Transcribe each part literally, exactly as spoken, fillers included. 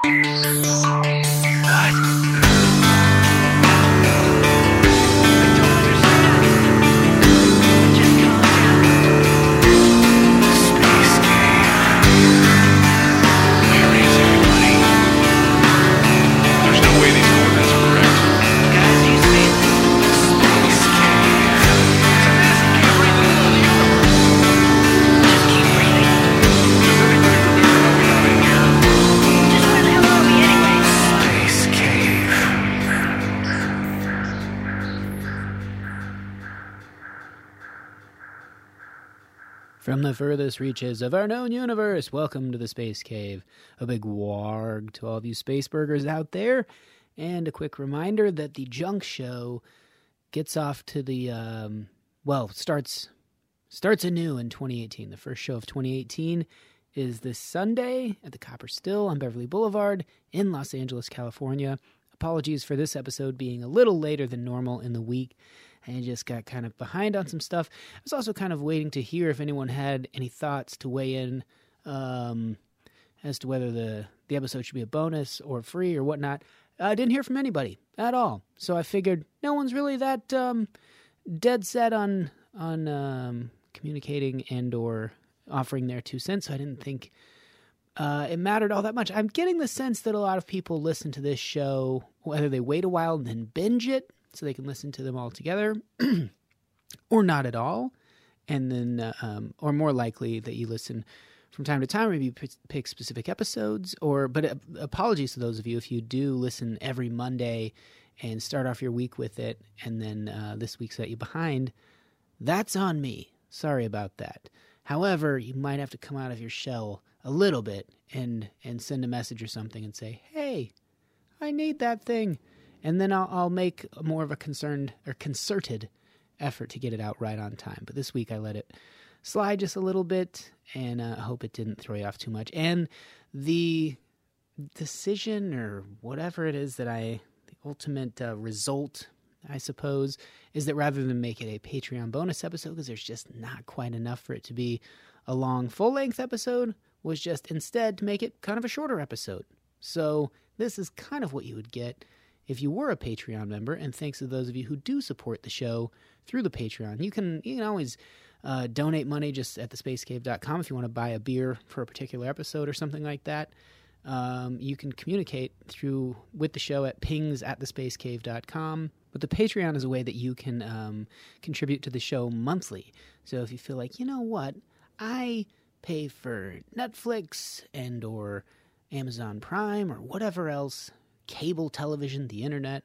From the furthest reaches of our known universe, welcome to the Space Cave. A big warg to all of you space burgers out there. And a quick reminder that the Junk Show gets off to the, um, well, starts starts anew in twenty eighteen. The first show of twenty eighteen is this Sunday at the Copper Still on Beverly Boulevard in Los Angeles, California. Apologies for this episode being a little later than normal in the week. I just got kind of behind on some stuff. I was also kind of waiting to hear if anyone had any thoughts to weigh in um, as to whether the, the episode should be a bonus or free or whatnot. I didn't hear from anybody at all. So I figured no one's really that um, dead set on on um, communicating and or offering their two cents. So I didn't think uh, it mattered all that much. I'm getting the sense that a lot of people listen to this show, whether they wait a while and then binge it, so they can listen to them all together, or not at all, and then, uh, um, or more likely that you listen from time to time, maybe you p- pick specific episodes, or, but uh, apologies to those of you if you do listen every Monday and start off your week with it, and then uh, this week set you behind. That's on me. Sorry about that. However, you might have to come out of your shell a little bit and, and send a message or something and say, hey, I need that thing. And then I'll, I'll make more of a concerned or concerted effort to get it out right on time. But this week I let it slide just a little bit, and I uh, hope it didn't throw you off too much. And the decision or whatever it is that I, the ultimate uh, result, I suppose, is that rather than make it a Patreon bonus episode, because there's just not quite enough for it to be a long full-length episode, was just instead to make it kind of a shorter episode. So this is kind of what you would get if you were a Patreon member, and thanks to those of you who do support the show through the Patreon. You can you can always uh, donate money just at the space cave dot com if you want to buy a beer for a particular episode or something like that. Um, you can communicate through with the show at pings at the space cave dot com. But the Patreon is a way that you can um, contribute to the show monthly. So if you feel like, you know what, I pay for Netflix and or Amazon Prime or whatever else, cable television, the internet,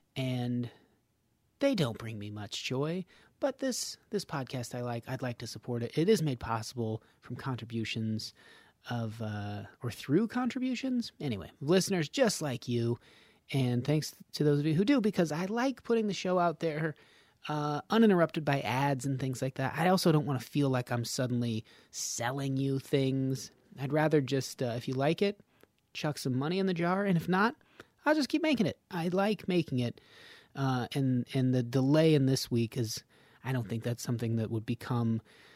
and they don't bring me much joy. But this this podcast I like, I'd like to support it. It is made possible from contributions of, uh, or through contributions. Anyway, listeners just like you, and thanks to those of you who do, because I like putting the show out there uh, uninterrupted by ads and things like that. I also don't want to feel like I'm suddenly selling you things. I'd rather just, uh, if you like it, chuck some money in the jar, and if not, I'll just keep making it. I like making it, uh, and and the delay in this week is, I don't think that's something that would become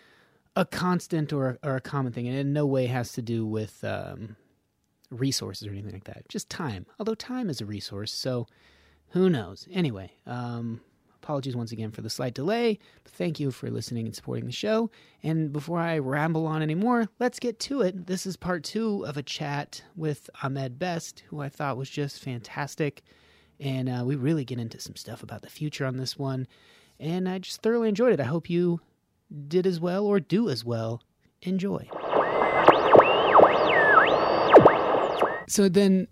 a constant or, or a common thing, and in no way has to do with um, resources or anything like that. Just time, although time is a resource, so who knows. Anyway, um, apologies once again for the slight delay, but thank you for listening and supporting the show. And before I ramble on anymore, let's get to it. This is part two of a chat with Ahmed Best, who I thought was just fantastic. And uh, we really get into some stuff about the future on this one. And I just thoroughly enjoyed it. I hope you did as well or do as well. Enjoy. So then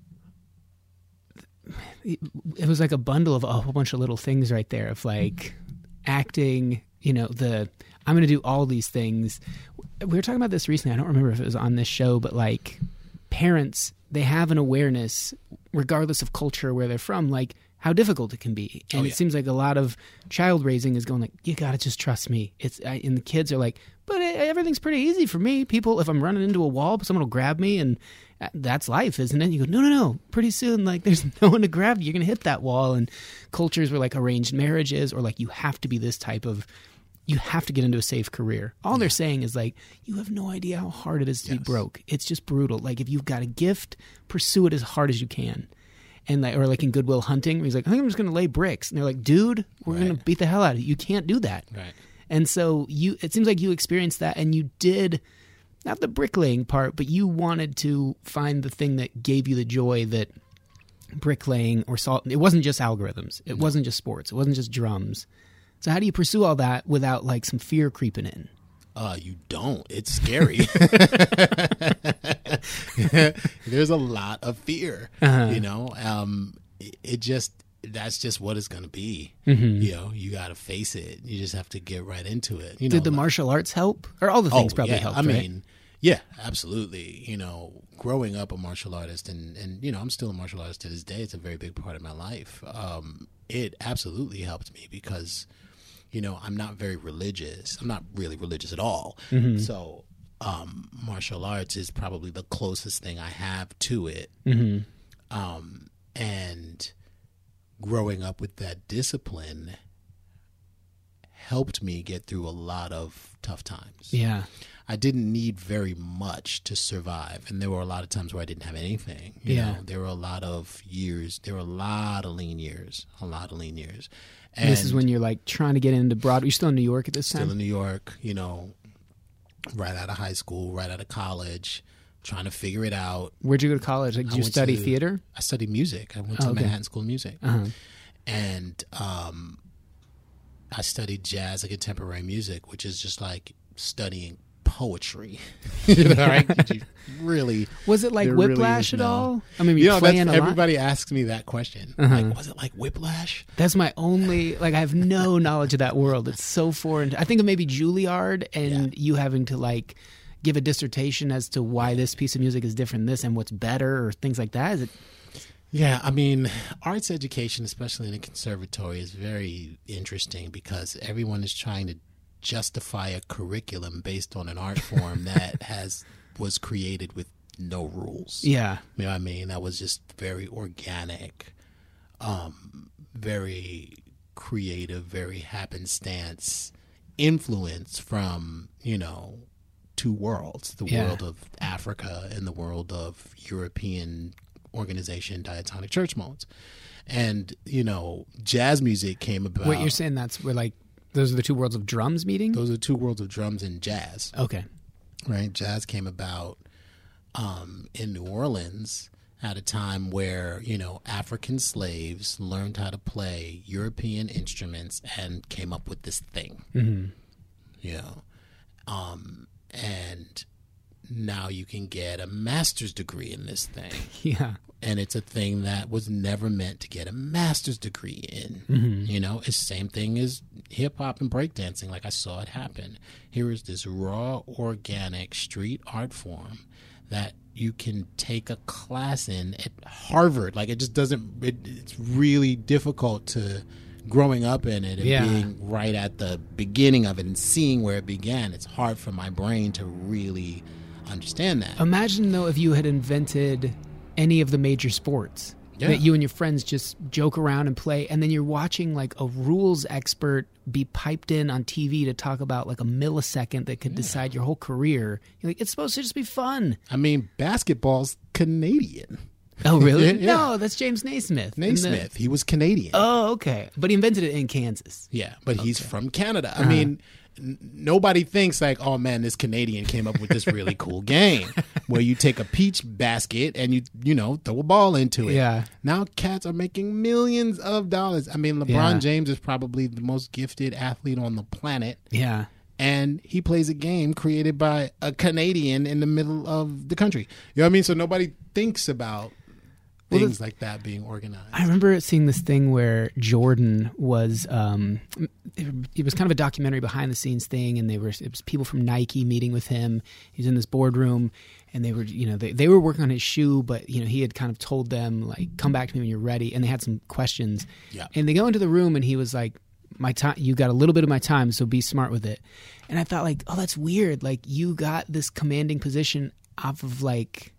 it was like a bundle of a whole bunch of little things right there of like acting, you know, the, I'm going to do all these things. We were talking about this recently. I don't remember if it was on this show, but like parents, they have an awareness regardless of culture or where they're from, like how difficult it can be. And oh, yeah. It seems like a lot of child raising is going like, you got to just trust me. It's, I, and the kids are like, but it, everything's pretty easy for me. People, if I'm running into a wall, someone will grab me, and that's life, isn't it? You go, no, no, no. Pretty soon, like, there's no one to grab you. You're going to hit that wall. And cultures where, like, arranged marriages or, like, you have to be this type of you have to get into a safe career. All Yeah. they're saying is like, you have no idea how hard it is to Yes. be broke. It's just brutal. Like if you've got a gift, pursue it as hard as you can. And like, or like in Good Will Hunting, where he's like, I think I'm just going to lay bricks. And they're like, dude, we're Right. going to beat the hell out of you. You can't do that. Right. And so you, it seems like you experienced that, and you did, not the bricklaying part, but you wanted to find the thing that gave you the joy that bricklaying or salt, it wasn't just algorithms. It wasn't just sports. It wasn't just drums. So how do you pursue all that without like some fear creeping in? Uh, you don't. It's scary. There's a lot of fear, Uh-huh. you know, um, it, it just, that's just what it's going to be. Mm-hmm. You know, you got to face it. You just have to get right into it. You know, Did the like- martial arts help? Or all the things oh, probably yeah. helped, I right? mean, yeah, absolutely. You know, growing up a martial artist, and, and, you know, I'm still a martial artist to this day. It's a very big part of my life. Um, it absolutely helped me because, you know, I'm not very religious. I'm not really religious at all. Mm-hmm. So um, martial arts is probably the closest thing I have to it. Mm-hmm. Um, and growing up with that discipline helped me get through a lot of tough times. Yeah. I didn't need very much to survive. And there were a lot of times where I didn't have anything. You Yeah. know, there were a lot of years, there were a lot of lean years, a lot of lean years. And This is when you're like trying to get into Broadway. You're still in New York at this still time? in New York, you know, right out of high school, right out of college, trying to figure it out. Where'd you go to college? Like, did I you went study to- theater? I studied music. I went Oh, to okay. Manhattan School of Music. Uh-huh. And um, I studied jazz and contemporary music, which is just like studying poetry. You know, right? You really, Was it like there really Whiplash is at no- all? I mean, you you're know, playing that's, a lot. everybody asks me that question. Uh-huh. Like, was it like Whiplash? That's my only, like, I have no knowledge of that world. It's so foreign. I think of maybe Juilliard and you having to, like, give a dissertation as to why this piece of music is different than this and what's better or things like that. Is it? Yeah, I mean, arts education, especially in a conservatory, is very interesting because everyone is trying to justify a curriculum based on an art form that has was created with no rules. Yeah. You know what I mean? That was just very organic, um, very creative, very happenstance influence from, you know, two worlds, the Yeah. world of Africa and the world of European organization diatonic church modes. And, you know, jazz music came about. What you're saying, that's where, like, those are the two worlds of drums meeting? Those are two worlds of drums and jazz. Okay. Right? Jazz came about um, in New Orleans at a time where, you know, African slaves learned how to play European instruments and came up with this thing. Mm-hmm. You know, um, and now you can get a master's degree in this thing. Yeah. And it's a thing that was never meant to get a master's degree in. Mm-hmm. You know, it's the same thing as hip hop and breakdancing. Like I saw it happen. Here is this raw, organic street art form that you can take a class in at Harvard. Like it just doesn't, it, it's really difficult to growing up in it and Yeah. being right at the beginning of it and seeing where it began. It's hard for my brain to really understand that. Imagine, though, if you had invented any of the major sports Yeah. that you and your friends just joke around and play, and then you're watching like a rules expert be piped in on T V to talk about like a millisecond that could decide your whole career. You're like, it's supposed to just be fun. I mean, basketball's Canadian. Oh, really? Yeah. No, that's James Naismith. And the- Naismith, he was Canadian. Oh, okay. But he invented it in Kansas. Yeah, but he's from Canada. I Uh-huh. mean, n- nobody thinks like, oh man, this Canadian came up with this really cool game where you take a peach basket and you, you know, throw a ball into it. Yeah. Now cats are making millions of dollars. I mean, LeBron Yeah. James is probably the most gifted athlete on the planet. Yeah. And he plays a game created by a Canadian in the middle of the country. You know what I mean? So nobody thinks about Well, things like that being organized. I remember seeing this thing where Jordan was, um, it was kind of a documentary behind the scenes thing, and they were, it was people from Nike meeting with him. He was in this boardroom, and they were, you know, they, they were working on his shoe, but, you know, he had kind of told them, like, come back to me when you're ready, and they had some questions. Yeah. And they go into the room, and he was like, my time, you got a little bit of my time, so be smart with it. And I thought, like, oh, that's weird. Like, you got this commanding position off of, like,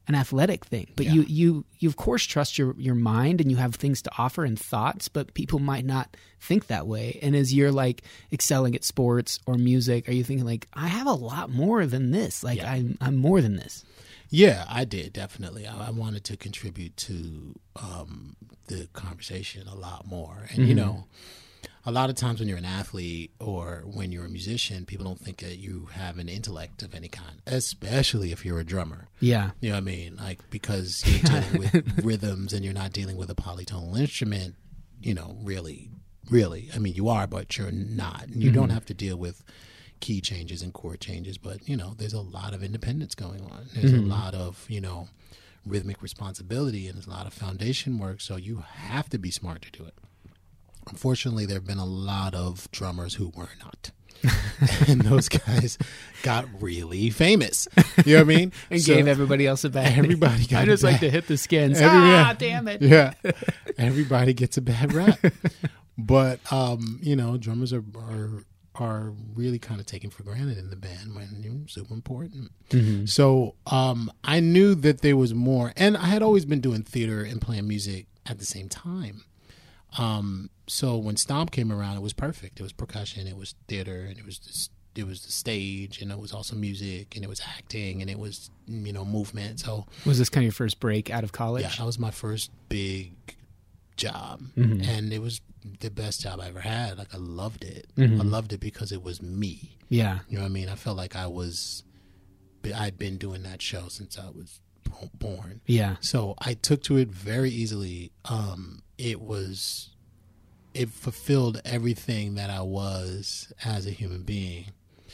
an athletic thing, but Yeah. you, you, you of course trust your, your mind and you have things to offer and thoughts, but people might not think that way. And as you're like excelling at sports or music, are you thinking like, I have a lot more than this. Like Yeah. I'm, I'm more than this. Yeah, I did, definitely. I, I wanted to contribute to um, the conversation a lot more. And, Mm-hmm. you know, a lot of times when you're an athlete or when you're a musician, people don't think that you have an intellect of any kind, especially if you're a drummer. Yeah. You know what I mean? Like, because you're dealing with rhythms and you're not dealing with a polytonal instrument, you know, really, really. I mean, you are, but you're not. And you Mm-hmm. don't have to deal with key changes and chord changes, but, you know, there's a lot of independence going on. There's Mm-hmm. a lot of, you know, rhythmic responsibility and there's a lot of foundation work, so you have to be smart to do it. Unfortunately, there have been a lot of drummers who were not. And those guys got really famous. You know what I mean? And So- gave everybody else a bad. Everybody got I just a like bad- to hit the skins. Every- ah, yeah. damn it. Yeah. Everybody gets a bad rap. But um, you know, drummers are are are really kind of taken for granted in the band when you're super important. Mm-hmm. So um I knew that there was more, and I had always been doing theater and playing music at the same time. Um so when Stomp came around, it was perfect. It was percussion, it was theater, and it was this, it was the stage, and it was also music, and it was acting, and it was, you know, movement. So Was this kind of your first break out of college? yeah, that was my first big job, Mm-hmm. and it was the best job I ever had. Like, I loved it. Mhm. I loved it because it was me. Yeah. You know what I mean? I felt like I was, I'd been doing that show since I was bo- born. Yeah. So I took to it very easily. Um, it was, it fulfilled everything that I was as a human being.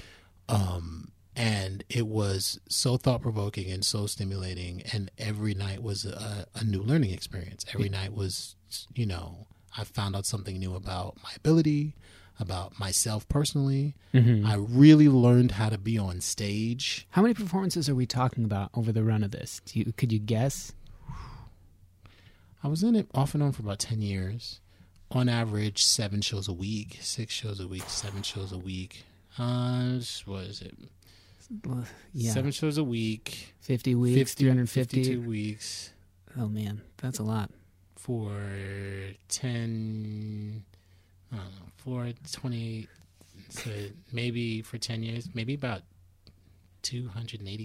Um, and it was so thought provoking and so stimulating. And every night was a, a new learning experience. Every night was, you know, I found out something new about my ability, about myself personally. Mm-hmm. I really learned how to be on stage. How many performances are we talking about over the run of this? Do you, could you guess? I was in it off and on for about ten years. On average, seven shows a week, six shows a week, seven shows a week. Uh, what is it? Yeah. Seven shows a week. fifty weeks, fifty, three hundred fifty. fifty-two weeks Oh, man. That's a lot. for ten, I don't know, for twenty, so maybe for ten years, maybe about two hundred eighty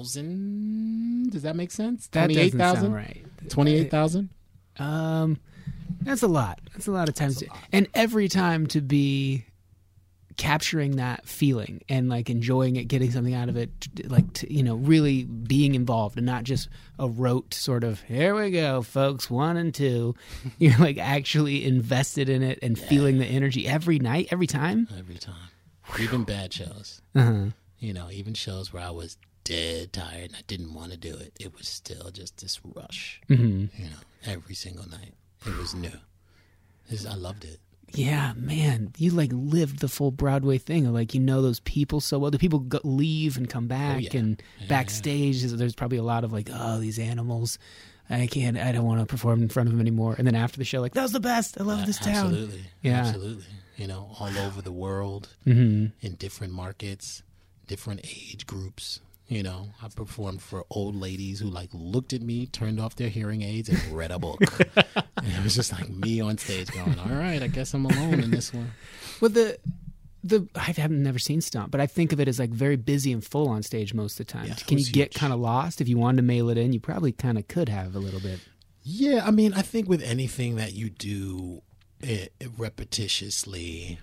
thousand. Does that make sense? That twenty-eight doesn't sound thousand? right. twenty-eight thousand? Um, that's a lot. That's a lot of times. And every time to be capturing that feeling and like enjoying it, getting something out of it, like, to, you know, really being involved and not just a rote sort of, here we go, folks, one and two. You're like actually invested in it and yeah. feeling the energy every night, every time. Every time. Even bad shows. Uh-huh. You know, even shows where I was dead tired and I didn't want to do it. It was still just this rush. Mm-hmm. You know, every single night. It was new. It's, I loved it. Yeah, man, you like lived the full Broadway thing. Like, you know those people so well. The people go, leave and come back, oh, yeah. and yeah, backstage, yeah. there's probably a lot of like, oh, these animals. I can't. I don't want to perform in front of them anymore. And then after the show, like, that was the best. I love uh, this town. Absolutely. Yeah, absolutely. You know, all over the world, mm-hmm. in different markets, different age groups. You know, I performed for old ladies who like looked at me, turned off their hearing aids, and read a book. And it was just like me on stage going, "All right, I guess I'm alone in this one." Well, the the I haven't never seen Stomp, but I think of it as like very busy and full on stage most of the time. Yeah, Can you huge. get kind of lost if you wanted to mail it in? You probably kind of could have a little bit. Yeah, I mean, I think with anything that you do it, it repetitiously,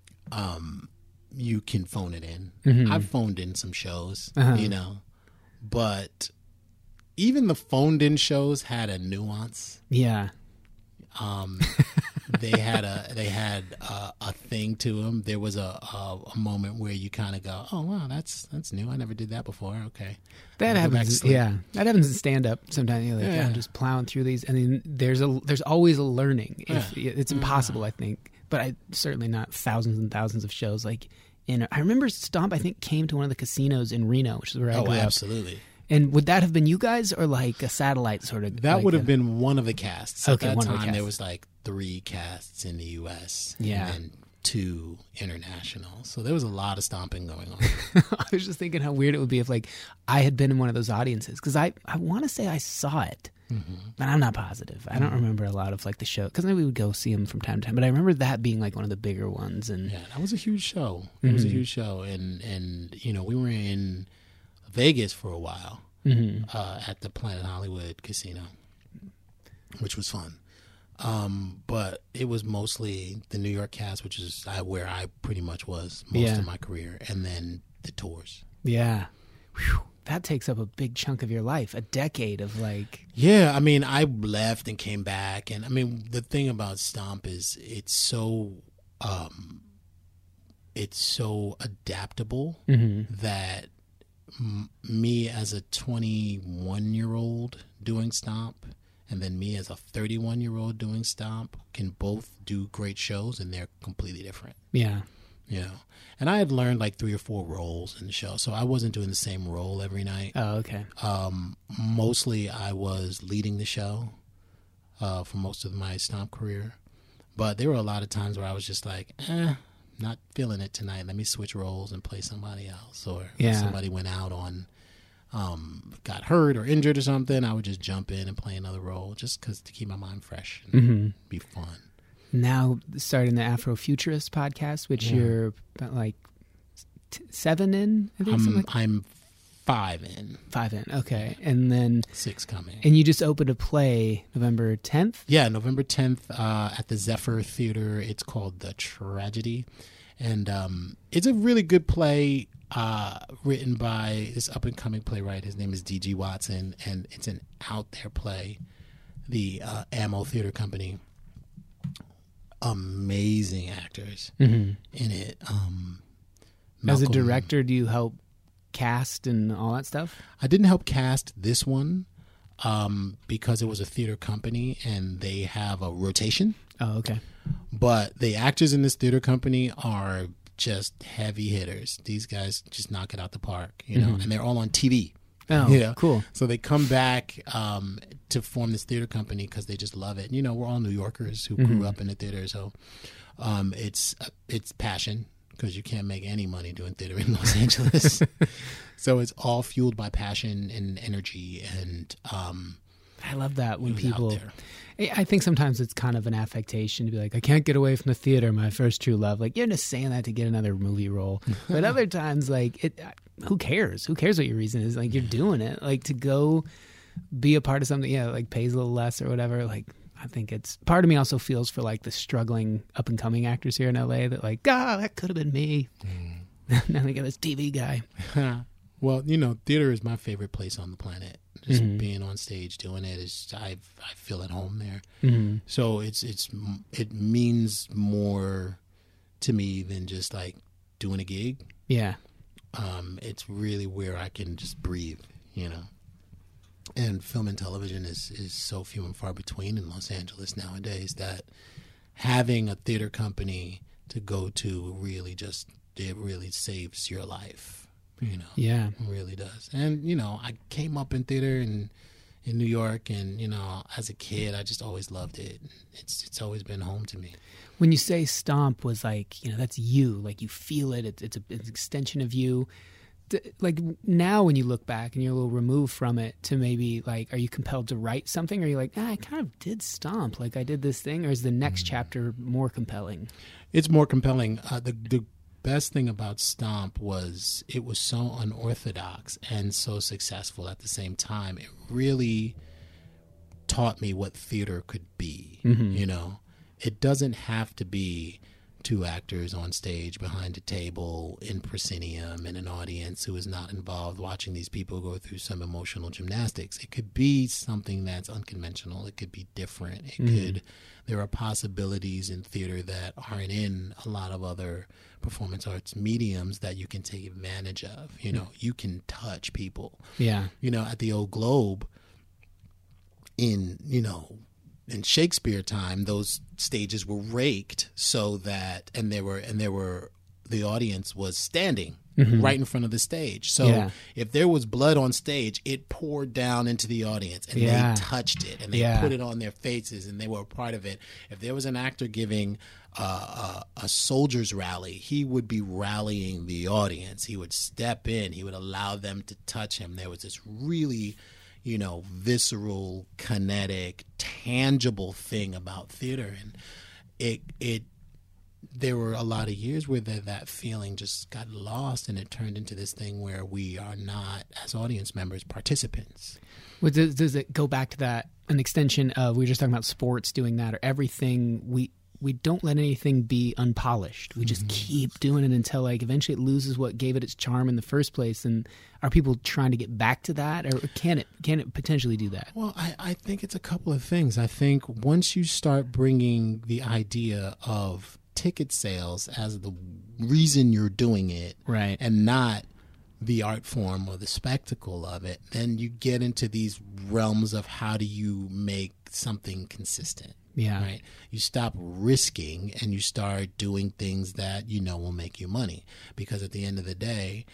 um. you can phone it in. Mm-hmm. I've phoned in some shows, uh-huh. you know, but even the phoned in shows had a nuance. Yeah. Um, they had a they had a, a thing to them. There was a a, a moment where you kind of go, "Oh wow, that's that's new. I never did that before." Okay, That I'll go back to happens. sleep. Yeah, that happens in stand up. Sometimes you're like, Yeah. yeah, I'm just plowing through these. I mean, there's a there's always a learning. If, Yeah. It's impossible, Yeah. I think, but I certainly not thousands and thousands of shows. Like, in I remember Stomp. I think came to one of the casinos in Reno, which is where I Oh, grew up. absolutely. And would that have been you guys or like a satellite sort of? That like would have a- been one of the casts. Okay, At that one of the time, casts. there was like three casts in the U S Yeah. And then to international. So there was a lot of stomping going on. I was just thinking how weird it would be if like I had been in one of those audiences, because I, I want to say I saw it, mm-hmm. but I'm not positive. I don't mm-hmm. remember a lot of like the show, because we would go see them from time to time. But I remember that being like one of the bigger ones. And yeah, that was a huge show. It mm-hmm. was a huge show, and and you know we were in Vegas for a while mm-hmm. uh, at the Planet Hollywood Casino, which was fun. Um, but it was mostly the New York cast, which is I, where I pretty much was most yeah. of my career, and then the tours. Yeah. Whew. That takes up a big chunk of your life, a decade of like... Yeah, I mean, I left and came back, and I mean, the thing about Stomp is it's so, um, it's so adaptable mm-hmm. that m- me as a twenty-one-year-old doing Stomp, and then me as a thirty-one-year-old doing Stomp can both do great shows, and they're completely different. Yeah. You know, and I had learned like three or four roles in the show, so I wasn't doing the same role every night. Oh, okay. Um, mostly I was leading the show uh, for most of my Stomp career, but there were a lot of times where I was just like, eh, not feeling it tonight. Let me switch roles and play somebody else. Or yeah. if somebody went out on, um, got hurt or injured or something, I would just jump in and play another role just because to keep my mind fresh and mm-hmm. be fun. Now starting the Afrofuturist podcast, which yeah. you're about like t- seven in, I think. I'm, like I'm five in. Five in, okay. And then... Six coming. And you just opened a play November tenth? Yeah, November tenth uh, at the Zephyr Theater. It's called The Tragedy. And um, it's a really good play uh, written by this up-and-coming playwright. His name is D G Watson, and it's an out-there play. The uh, Ammo Theater Company. Amazing actors mm-hmm. in it. Um, As a director, do you help cast and all that stuff? I didn't help cast this one um, because it was a theater company and they have a rotation. Oh, okay. But the actors in this theater company are just heavy hitters. These guys just knock it out the park, you know, mm-hmm. and they're all on T V. Oh, yeah. Cool. So they come back um, to form this theater company because they just love it. You know, we're all New Yorkers who mm-hmm. grew up in the theater, so um, it's uh, it's passion because you can't make any money doing theater in Los Angeles. So it's all fueled by passion and energy. And um, I love that when people. I think sometimes it's kind of an affectation to be like, I can't get away from the theater, my first true love. Like, you're just saying that to get another movie role. But other times, like, it, who cares? Who cares what your reason is? Like, you're doing it. Like, to go be a part of something, yeah, like pays a little less or whatever. Like, I think it's part of me also feels for like the struggling up and coming actors here in L A that like, ah, that could have been me. Mm. Now they got this T V guy. Well, you know, theater is my favorite place on the planet. Just mm-hmm. being on stage doing it is I I feel at home there. Mm-hmm. So it's it's it means more to me than just like doing a gig. Yeah. Um, it's really where I can just breathe, you know. And film and television is, is so few and far between in Los Angeles nowadays that having a theater company to go to really just, it really saves your life, you know. Yeah. It really does. And, you know, I came up in theater in, in New York and, you know, as a kid, I just always loved it. It's, it's always been home to me. When you say Stomp was like, you know, that's you, like you feel it, it's, it's, a, it's an extension of you. Like now when you look back and you're a little removed from it to maybe like, are you compelled to write something? Or are you like, ah, I kind of did Stomp, like I did this thing? Or is the next chapter more compelling? It's more compelling. Uh, the, the best thing about Stomp was it was so unorthodox and so successful at the same time. It really taught me what theater could be, mm-hmm. you know? It doesn't have to be two actors on stage behind a table in proscenium and an audience who is not involved watching these people go through some emotional gymnastics. It could be something that's unconventional. It could be different. It mm-hmm. could, there are possibilities in theater that aren't in a lot of other performance arts mediums that you can take advantage of. You know, mm-hmm. you can touch people. Yeah. You know, at the Old Globe in, you know, in Shakespeare time, those stages were raked so that, and there were, and there were the audience was standing Mhm. right in front of the stage. So Yeah. if there was blood on stage, it poured down into the audience, and Yeah. they touched it, and they Yeah. put it on their faces, and they were a part of it. If there was an actor giving uh, a, a soldier's rally, he would be rallying the audience. He would step in. He would allow them to touch him. There was this really, you know, visceral, kinetic, tangible thing about theater, and it it. There were a lot of years where the, that feeling just got lost, and it turned into this thing where we are not, as audience members, participants. Well, does, does it go back to that, an extension of, we were just talking about sports doing that, or everything, we we don't let anything be unpolished. We just mm-hmm. keep doing it until like eventually it loses what gave it its charm in the first place. And are people trying to get back to that, or can it can it potentially do that? Well, I, I think it's a couple of things. I think once you start bringing the idea of ticket sales as the reason you're doing it, right, and not the art form or the spectacle of it, then you get into these realms of how do you make something consistent. Yeah. Right. You stop risking and you start doing things that you know will make you money, because at the end of the day,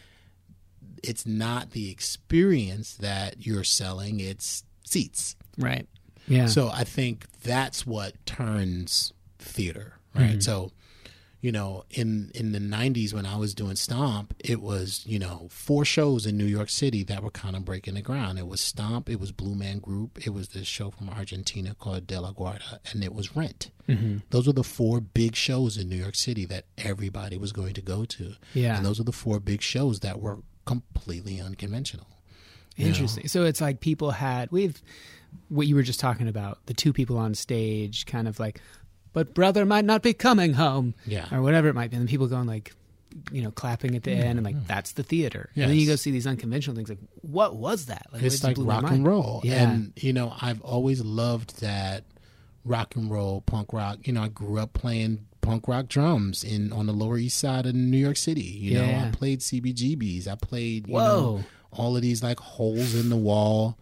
it's not the experience that you're selling, it's seats. Right. Yeah. So I think that's what turns theater. Right. Mm-hmm. So, you know, in, in the nineties when I was doing Stomp, it was, you know, four shows in New York City that were kind of breaking the ground. It was Stomp, it was Blue Man Group, it was this show from Argentina called De La Guarda, and it was Rent. Mm-hmm. Those were the four big shows in New York City that everybody was going to go to. Yeah. And those are the four big shows that were completely unconventional. Interesting. You know? So it's like people had, we've, what you were just talking about, the two people on stage kind of like, but brother might not be coming home, yeah, or whatever it might be. And people going like, you know, clapping at the yeah, end, and like yeah. that's the theater. Yes. And then you go see these unconventional things. Like, what was that? Like, it's like rock and roll. Yeah. And you know, I've always loved that rock and roll, punk rock. You know, I grew up playing punk rock drums in on the Lower East Side of New York City. You yeah. know, I played C B G Bs. I played, you Whoa. know, all of these like holes in the wall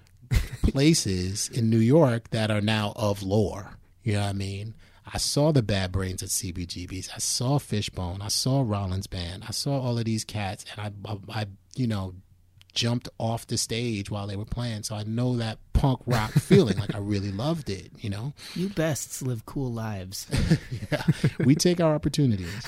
places in New York that are now of lore. You know what I mean? I saw the Bad Brains at C B G B's. I saw Fishbone. I saw Rollins Band. I saw all of these cats, and I, I, I, you know, jumped off the stage while they were playing. So I know that punk rock feeling. Like I really loved it. You know, you bests live cool lives. Yeah, we take our opportunities.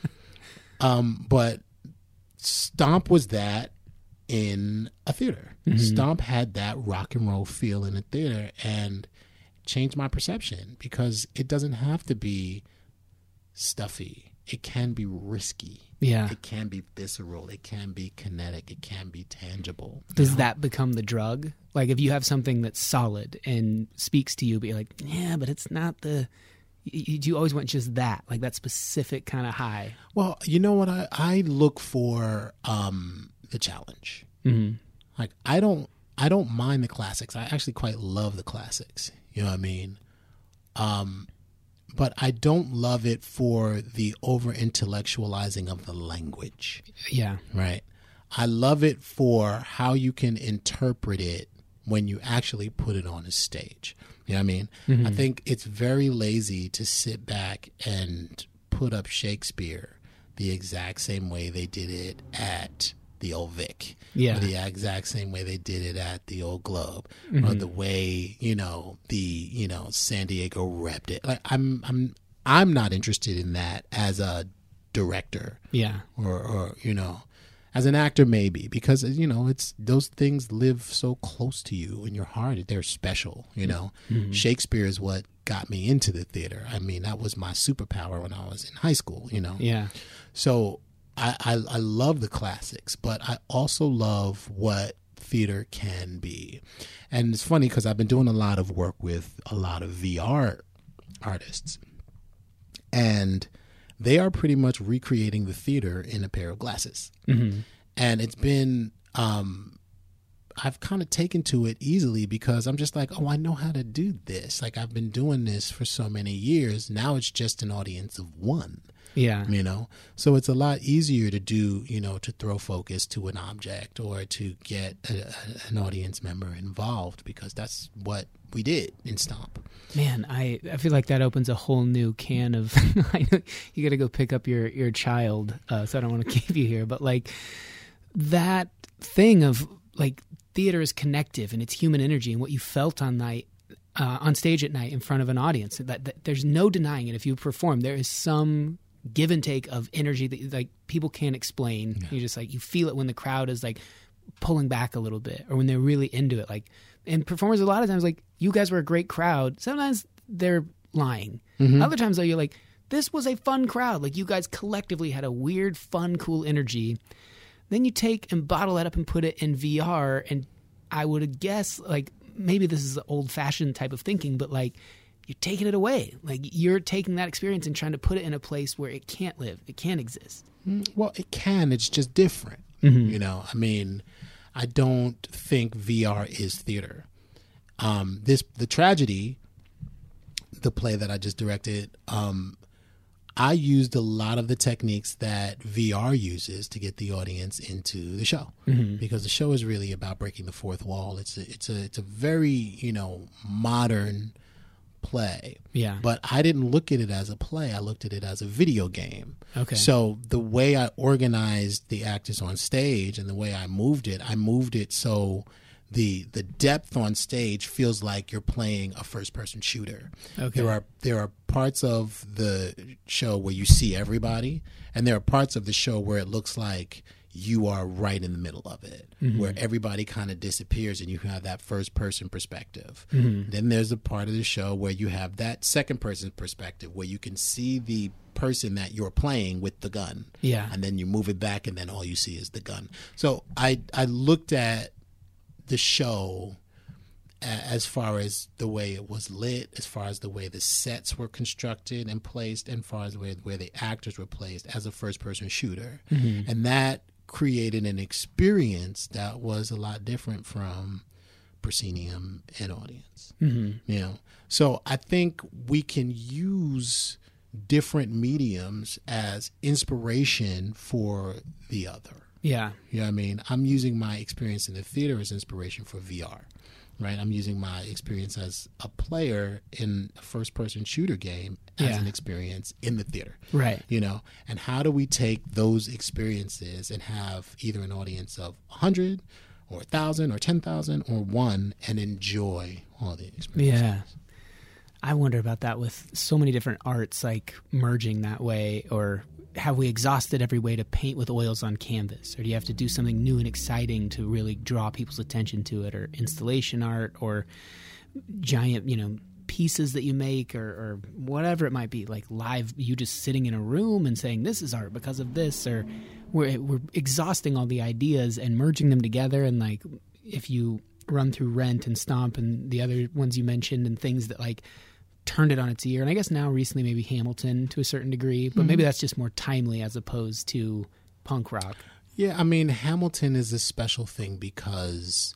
Um, but Stomp was that in a theater. Mm-hmm. Stomp had that rock and roll feel in a theater, and changed my perception, because it doesn't have to be stuffy. It can be risky. Yeah. It can be visceral. It can be kinetic. It can be tangible. Does know? that become the drug? Like if you have something that's solid and speaks to you, but you're like, yeah, but it's not the, you, you always want just that, like that specific kind of high. Well, you know what? I, I look for um, the challenge. Mm-hmm. Like I don't, I don't mind the classics. I actually quite love the classics. You know what I mean? Um, but I don't love it for the over-intellectualizing of the language. Yeah. Right? I love it for how you can interpret it when you actually put it on a stage. You know what I mean? Mm-hmm. I think it's very lazy to sit back and put up Shakespeare the exact same way they did it at the old Vic, yeah, or the exact same way they did it at the old Globe, mm-hmm. or the way, you know, the, you know, San Diego repped it. Like I'm, I'm, I'm not interested in that as a director, yeah, or, or you know, as an actor maybe, because you know it's those things live so close to you in your heart. They're special, you know. Mm-hmm. Shakespeare is what got me into the theater. I mean, that was my superpower when I was in high school, you know. Yeah, so. I, I, I love the classics, but I also love what theater can be. And it's funny because I've been doing a lot of work with a lot of V R artists, and they are pretty much recreating the theater in a pair of glasses. Mm-hmm. And it's been, um, I've kind of taken to it easily because I'm just like, oh, I know how to do this. Like I've been doing this for so many years. Now it's just an audience of one. Yeah. You know, so it's a lot easier to do, you know, to throw focus to an object or to get a, a, an audience member involved, because that's what we did in Stomp. Man, I, I feel like that opens a whole new can of, I know you got to go pick up your, your child. Uh, so I don't want to keep you here, but like that thing of like theater is connective and it's human energy, and what you felt on night, uh, on stage at night in front of an audience, that, that there's no denying it. If you perform, there is some give and take of energy that like people can't explain. Yeah. You just like, you feel it when the crowd is like pulling back a little bit, or when they're really into it. Like, and performers a lot of times, like, you guys were a great crowd. Sometimes they're lying. Mm-hmm. Other times though, you're like, this was a fun crowd. Like, you guys collectively had a weird, fun, cool energy. Then you take and bottle that up and put it in V R, and I would guess, like, maybe this is an old-fashioned type of thinking, but like, you're taking it away. Like, you're taking that experience and trying to put it in a place where it can't live. It can't exist. Well, it can. It's just different. Mm-hmm. You know, I mean, I don't think V R is theater. Um, this the tragedy, the play that I just directed, um, I used a lot of the techniques that V R uses to get the audience into the show, mm-hmm. because the show is really about breaking the fourth wall. It's a, it's a it's a very, you know, modern play. Yeah. But I didn't look at it as a play. I looked at it as a video game. Okay. So the way I organized the actors on stage and the way I moved it, I moved it so the the depth on stage feels like you're playing a first person shooter. Okay. There are there are parts of the show where you see everybody, and there are parts of the show where it looks like you are right in the middle of it, mm-hmm. where everybody kind of disappears and you have that first person perspective. Mm-hmm. Then there's a part of the show where you have that second person perspective, where you can see the person that you're playing with the gun. Yeah. And then you move it back, and then all you see is the gun. So I I looked at the show as far as the way it was lit, as far as the way the sets were constructed and placed, and as far as the way where the actors were placed as a first person shooter. Mm-hmm. And that created an experience that was a lot different from proscenium and audience. Mm-hmm. You know, so I think we can use different mediums as inspiration for the other. Yeah. You know what I mean? I'm using my experience in the theater as inspiration for V R, right? I'm using my experience as a player in a first-person shooter game as yeah. an experience in the theater. Right. You know, and how do we take those experiences and have either an audience of one hundred or one thousand or ten thousand or one and enjoy all the experiences? Yeah. I wonder about that with so many different arts, like merging that way, or have we exhausted every way to paint with oils on canvas? Or do you have to do something new and exciting to really draw people's attention to it, or installation art, or giant, you know, pieces that you make, or, or whatever it might be, like live, you just sitting in a room and saying, this is art because of this, or we're, we're exhausting all the ideas and merging them together. And like, if you run through Rent and Stomp and the other ones you mentioned, and things that like turned it on its ear, and I guess now recently maybe Hamilton to a certain degree, but mm-hmm. maybe that's just more timely as opposed to punk rock. Yeah, I mean, Hamilton is a special thing because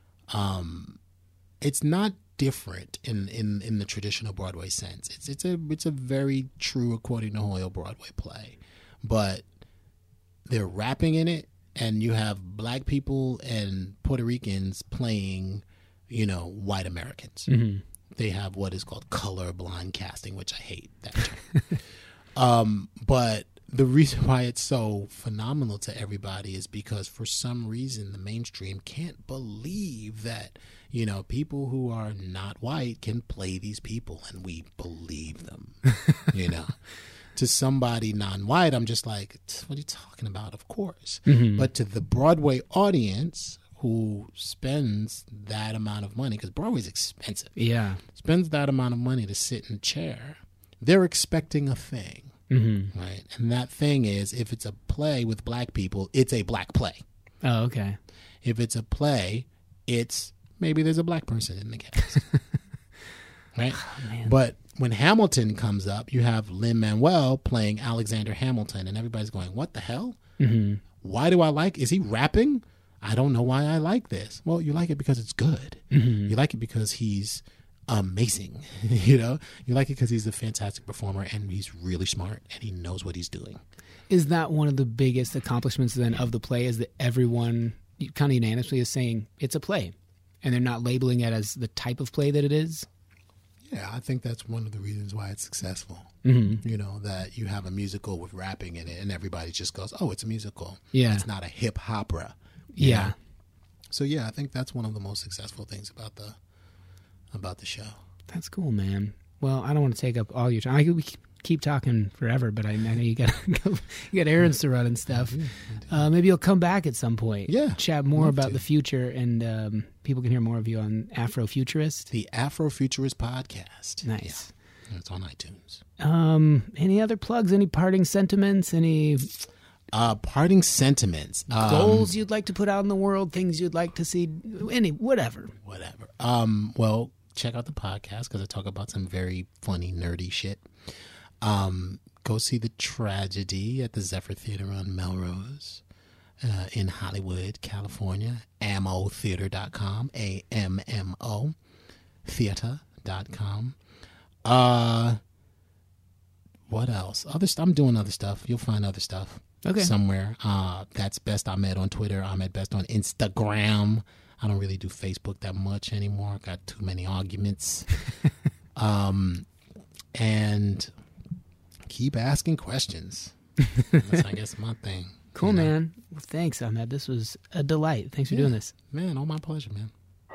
um, it's not different in, in, in the traditional Broadway sense. It's it's a it's a very true, according to Hoyle, Broadway play, but they're rapping in it, and you have black people and Puerto Ricans playing, you know, white Americans. Mm-hmm. They have what is called colorblind casting, which I hate that term. um, but the reason why it's so phenomenal to everybody is because for some reason the mainstream can't believe that, you know, people who are not white can play these people, and we believe them, you know. To somebody non-white, I'm just like, what are you talking about? Of course. Mm-hmm. But to the Broadway audience who spends that amount of money, because Broadway's expensive. Yeah. Spends that amount of money to sit in a chair, they're expecting a thing, mm-hmm. right? And that thing is, if it's a play with black people, it's a black play. Oh, okay. If it's a play, it's maybe there's a black person in the cast, right? Oh, man. But when Hamilton comes up, you have Lin-Manuel playing Alexander Hamilton, and everybody's going, what the hell? Mm-hmm. Why do I like, is he rapping? I don't know why I like this. Well, you like it because it's good. Mm-hmm. You like it because he's amazing. You know, you like it because he's a fantastic performer and he's really smart and he knows what he's doing. Is that one of the biggest accomplishments then of the play, is that everyone kind of unanimously is saying it's a play and they're not labeling it as the type of play that it is? Yeah, I think that's one of the reasons why it's successful. Mm-hmm. You know, that you have a musical with rapping in it and everybody just goes, oh, it's a musical. Yeah. It's not a hip opera. Yeah. know? So, yeah, I think that's one of the most successful things about the about the show. That's cool, man. Well, I don't want to take up all your time. I could we keep talking forever, but I, I know you got you got errands to run and stuff. I do, I do. Uh, maybe you'll come back at some point. Yeah, chat more love about to. the future, and um, people can hear more of you on Afrofuturist. The Afrofuturist podcast. Nice. Yeah, it's on iTunes. Um, any other plugs? Any parting sentiments? Any Uh, parting sentiments. Um, goals you'd like to put out in the world? Things you'd like to see? Any whatever. Whatever. Um, well, check out the podcast because I talk about some very funny, nerdy shit. Um, go see The Tragedy at the Zephyr Theater on Melrose uh, in Hollywood, California. ammo theater dot com. A M M O theater dot com. Uh, what else? Other st- I'm doing other stuff. You'll find other stuff. Okay. Somewhere. Uh, that's Best Ahmed on Twitter. Ahmed Best on Instagram. I don't really do Facebook that much anymore. Got too many arguments. um, and keep asking questions. That's, I guess, my thing. Cool, you know? man. Well, thanks, Ahmed. This was a delight. Thanks for Yeah. doing this. Man, all my pleasure, man.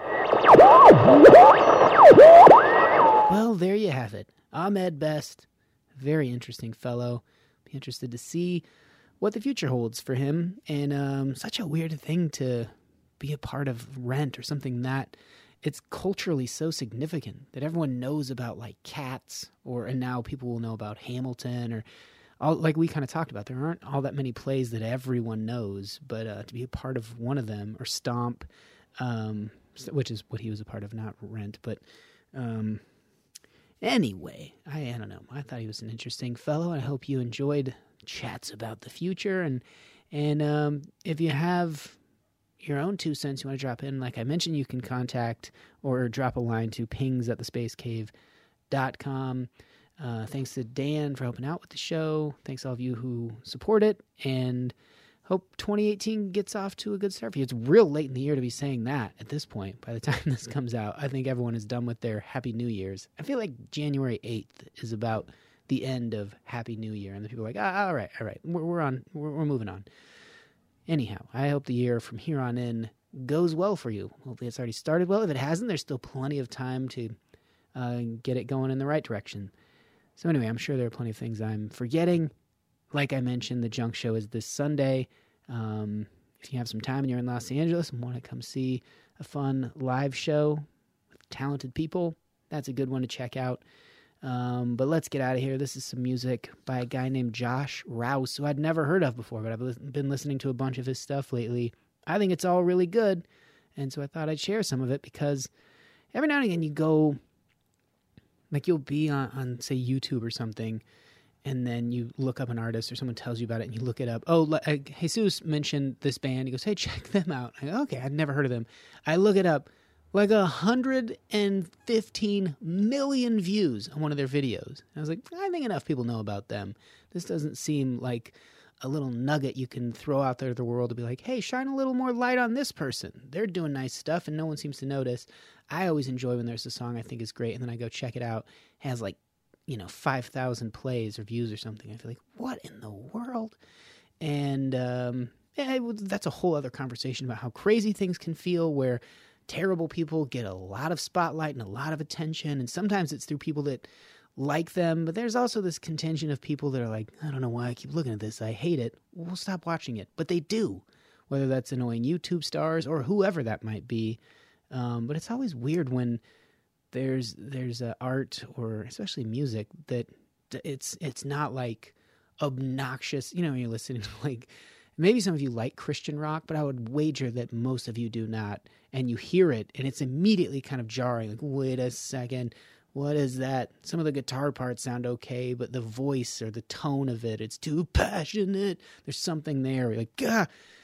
Well, there you have it. Ahmed Best, very interesting fellow. Be interested to see what the future holds for him. And um, such a weird thing to be a part of Rent or something that it's culturally so significant that everyone knows about, like Cats, or and now people will know about Hamilton, or all, like we kind of talked about. There aren't all that many plays that everyone knows, but uh, to be a part of one of them, or Stomp, um, which is what he was a part of, not Rent, but um, anyway, I, I don't know. I thought he was an interesting fellow. I hope you enjoyed chats about the future, and and um, if you have your own two cents you want to drop in, like I mentioned, you can contact or drop a line to pings at the space cave dot com. Uh, thanks to Dan for helping out with the show. Thanks to all of you who support it, and hope twenty eighteen gets off to a good start for you. It's real late in the year to be saying that at this point. By the time this comes out, I think everyone is done with their Happy New Year's. I feel like January eighth is about the end of Happy New Year, and the people are like, ah, all right, all right, we're, we're on, we're, we're moving on. Anyhow, I hope the year from here on in goes well for you. Hopefully it's already started well. If it hasn't, there's still plenty of time to uh, get it going in the right direction. So anyway, I'm sure there are plenty of things I'm forgetting. Like I mentioned, the Junk Show is this Sunday. Um, if you have some time and you're in Los Angeles and want to come see a fun live show with talented people, that's a good one to check out. Um, but let's get out of here. This is some music by a guy named Josh Rouse, who I'd never heard of before, but I've li- been listening to a bunch of his stuff lately. I think it's all really good, and so I thought I'd share some of it, because every now and again you go, like you'll be on, on say, YouTube or something, and then you look up an artist or someone tells you about it, and you look it up. Oh, like Jesus mentioned this band. He goes, hey, check them out. I go, okay, I'd never heard of them. I look it up. Like one hundred fifteen million views on one of their videos. I was like, I think enough people know about them. This doesn't seem like a little nugget you can throw out there to the world to be like, hey, shine a little more light on this person. They're doing nice stuff and no one seems to notice. I always enjoy when there's a song I think is great and then I go check it out. It has like, you know, five thousand plays or views or something. I feel like, what in the world? And um, yeah, that's a whole other conversation about how crazy things can feel, where terrible people get a lot of spotlight and a lot of attention, and sometimes it's through people that like them, but there's also this contingent of people that are like, I don't know why I keep looking at this, I hate it, we'll stop watching it. But they do, whether that's annoying YouTube stars or whoever that might be. Um, but it's always weird when there's there's uh, art, or especially music, that it's it's not like obnoxious, you know, when you're listening to, like, maybe some of you like Christian rock, but I would wager that most of you do not. And you hear it, and it's immediately kind of jarring. Like, wait a second, what is that? Some of the guitar parts sound okay, but the voice or the tone of it, it's too passionate. There's something there. You're like, ah.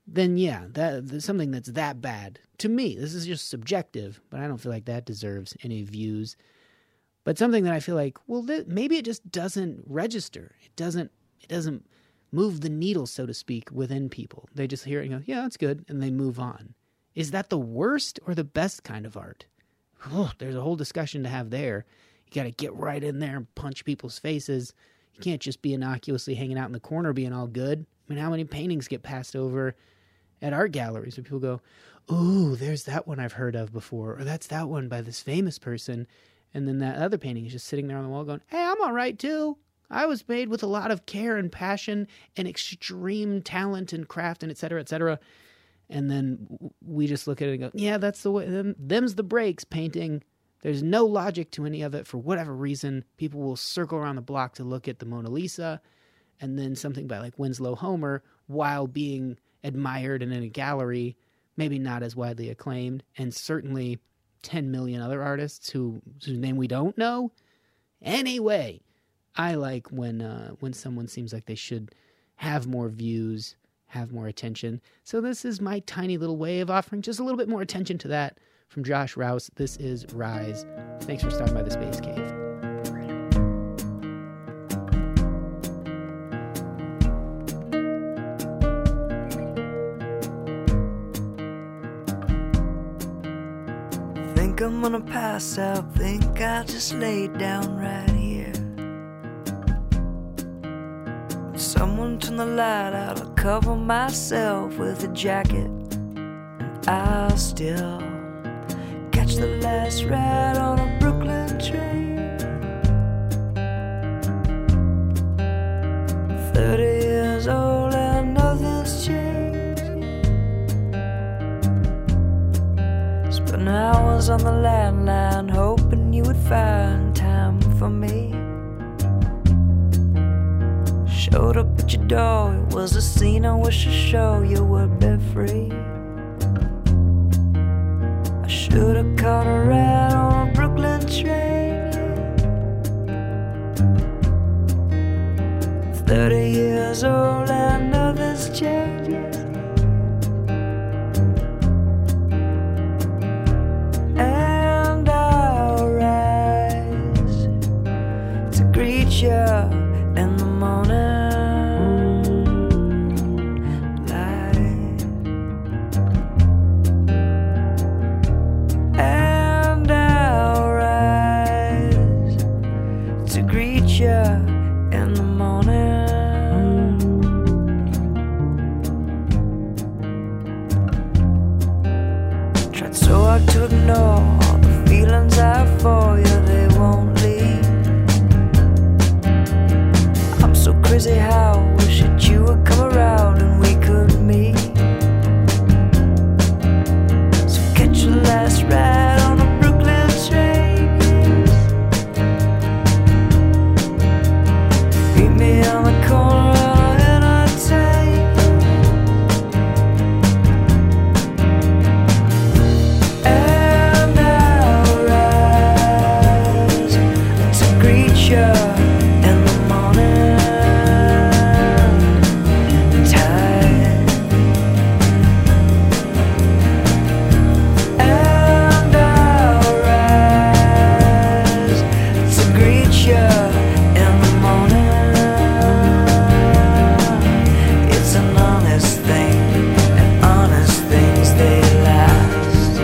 then yeah, that that's something that's that bad to me. This is just subjective, but I don't feel like that deserves any views. But something that I feel like, well, th- maybe it just doesn't register. It doesn't. It doesn't move the needle, so to speak, within people. They just hear it and go, "Yeah, that's good," and they move on. Is that the worst or the best kind of art? Oh, there's a whole discussion to have there. You got to get right in there and punch people's faces. You can't just be innocuously hanging out in the corner being all good. I mean, how many paintings get passed over at art galleries where people go, "Ooh, there's that one I've heard of before," or "That's that one by this famous person," and then that other painting is just sitting there on the wall going, "Hey, I'm all right too. I was made with a lot of care and passion and extreme talent and craft and et cetera, et cetera." And then we just look at it and go, "Yeah, that's the way. Them, them's the breaks painting." There's no logic to any of it for whatever reason. People will circle around the block to look at the Mona Lisa, and then something by like Winslow Homer, while being admired and in a gallery, maybe not as widely acclaimed, and certainly ten million other artists who whose name we don't know. Anyway, I like when uh, when someone seems like they should have more views, have more attention. So this is my tiny little way of offering just a little bit more attention to that from Josh Rouse. This is Rise. Thanks for stopping by the Space Cave. Think I'm gonna pass out, think I'll just lay down right here. Someone turn the light out, I'll cover myself with a jacket, and I'll still catch the last ride on a Brooklyn train. Thirty years old and nothing's changed. Spent hours on the landline hoping you would find time for me. Showed up at your door, it was a scene I wish to show you would be free. I should've caught a ride on a Brooklyn train. Thirty years old and nothing's changed. And I'll rise to greet you in the morning. In the morning, tried so hard to ignore all the feelings I have for you, they won't leave. I'm so crazy how I wish that you would come around and we could meet. So catch your last ride on a Brooklyn train. On the corner of entertain. And I'll rise to greet you in the morning time. And I'll rise to greet you in the morning. An honest thing, and honest things they last.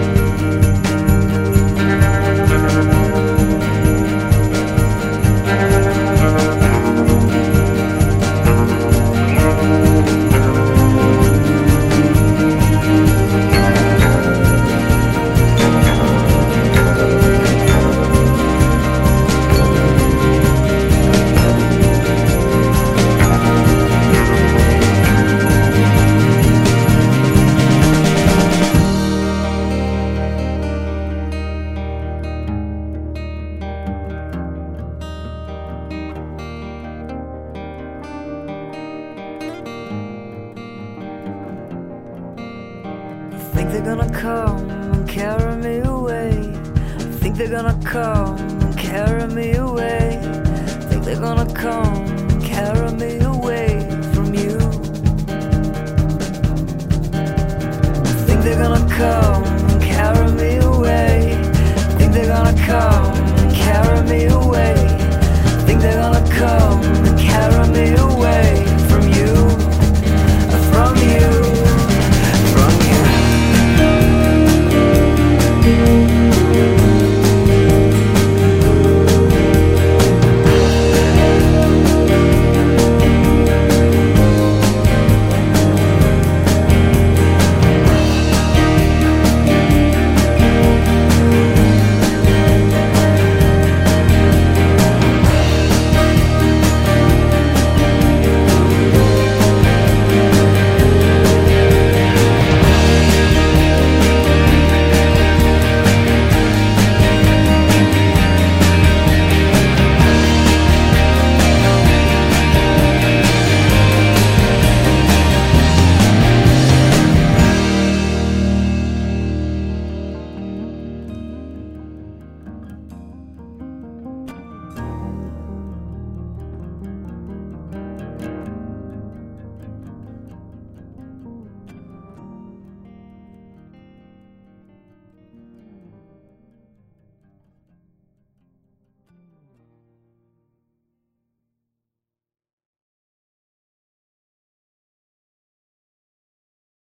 Think they're gonna come and carry me away. Think they're gonna come and carry me away. Think they're gonna come and carry me away from you. Think they're gonna come and carry me away. Think they're gonna come